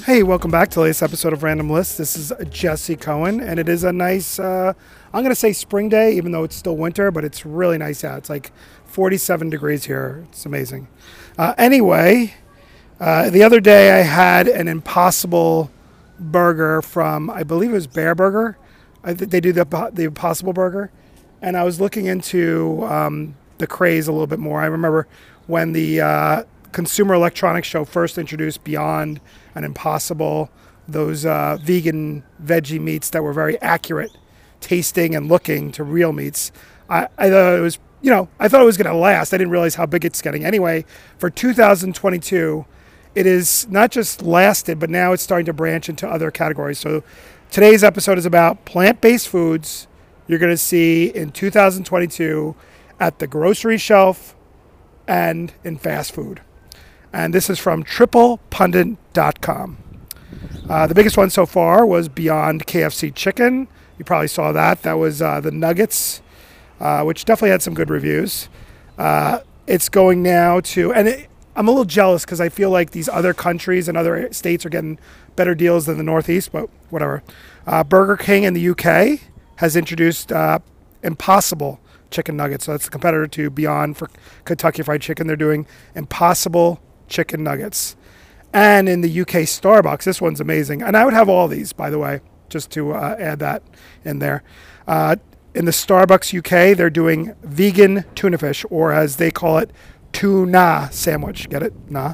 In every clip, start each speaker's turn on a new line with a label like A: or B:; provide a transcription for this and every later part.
A: Hey, welcome back to the latest episode of Random List. This is Jesse Cohen, and it is a nice, I'm going to say spring day, even though it's still winter, but it's really nice out. It's like 47 degrees here. It's amazing. Anyway, the other day I had an Impossible burger from, I believe it was Bear Burger. They do the Impossible burger. And I was looking into the craze a little bit more. I remember when the Consumer Electronics Show first introduced Beyond and Impossible, those vegan veggie meats that were very accurate tasting and looking to real meats. I thought it was, I thought it was going to last. I didn't realize how big it's getting. Anyway, for 2022, it is not just lasted, but now it's starting to branch into other categories. So today's episode is about plant-based foods you're going to see in 2022 at the grocery shelf and in fast food. And this is from triplepundit.com. The biggest one so far was Beyond KFC Chicken. You probably saw that. That was the nuggets, which definitely had some good reviews. It's going now to, I'm a little jealous because I feel like these other countries and other states are getting better deals than the Northeast, but whatever. Burger King in the UK has introduced Impossible Chicken Nuggets. So that's the competitor to Beyond for Kentucky Fried Chicken. They're doing Impossible Chicken Nuggets. And in the UK, Starbucks, this one's amazing. And I would have all these, by the way, just to add that in there. In the Starbucks UK, they're doing vegan tuna fish, or as they call it, tuna sandwich. Get it? Nah.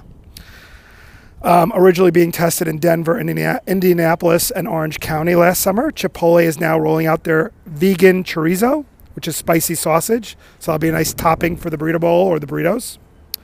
A: Originally being tested in Denver, Indianapolis, and Orange County last summer, Chipotle is now rolling out their vegan chorizo, which is spicy sausage. So that'll be a nice topping for the burrito bowl or the burritos.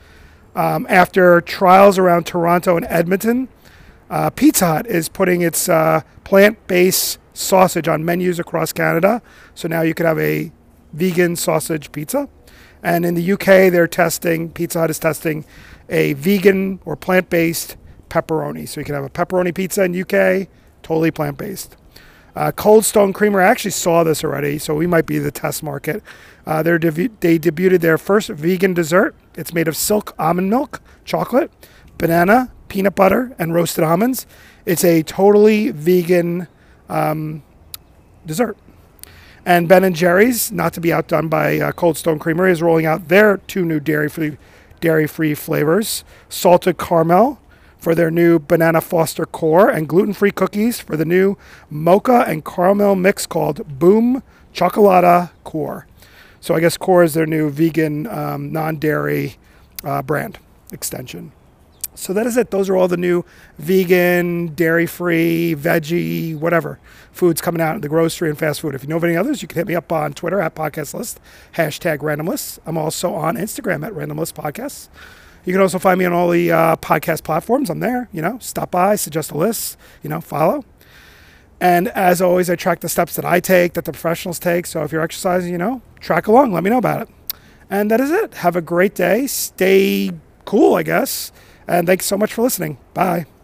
A: After trials around Toronto and Edmonton, Pizza Hut is putting its plant-based sausage on menus across Canada. So now you could have a vegan sausage pizza. And in the UK, Pizza Hut is testing a vegan or plant-based pepperoni. So you can have a pepperoni pizza in UK, totally plant-based. Cold Stone Creamery, I actually saw this already, so we might be the test market. They debuted their first vegan dessert. It's made of silk almond milk, chocolate, banana, peanut butter, and roasted almonds. It's a totally vegan dessert. And Ben & Jerry's, not to be outdone by Cold Stone Creamery, is rolling out their two new dairy-free flavors, salted caramel for their new Banana Foster Core, and gluten-free cookies for the new mocha and caramel mix called Boom Chocolata Core. So I guess Core is their new vegan, non-dairy brand extension. So that is it. Those are all the new vegan, dairy-free, veggie, whatever foods coming out in the grocery and fast food. If you know of any others, you can hit me up on Twitter at PodcastList, #RandomList. I'm also on Instagram at RandomListPodcasts. You can also find me on all the podcast platforms. I'm there. Stop by, suggest a list, follow. And as always, I track the steps that I take, that the professionals take. So if you're exercising, track along. Let me know about it. And that is it. Have a great day. Stay cool, I guess. And thanks so much for listening. Bye.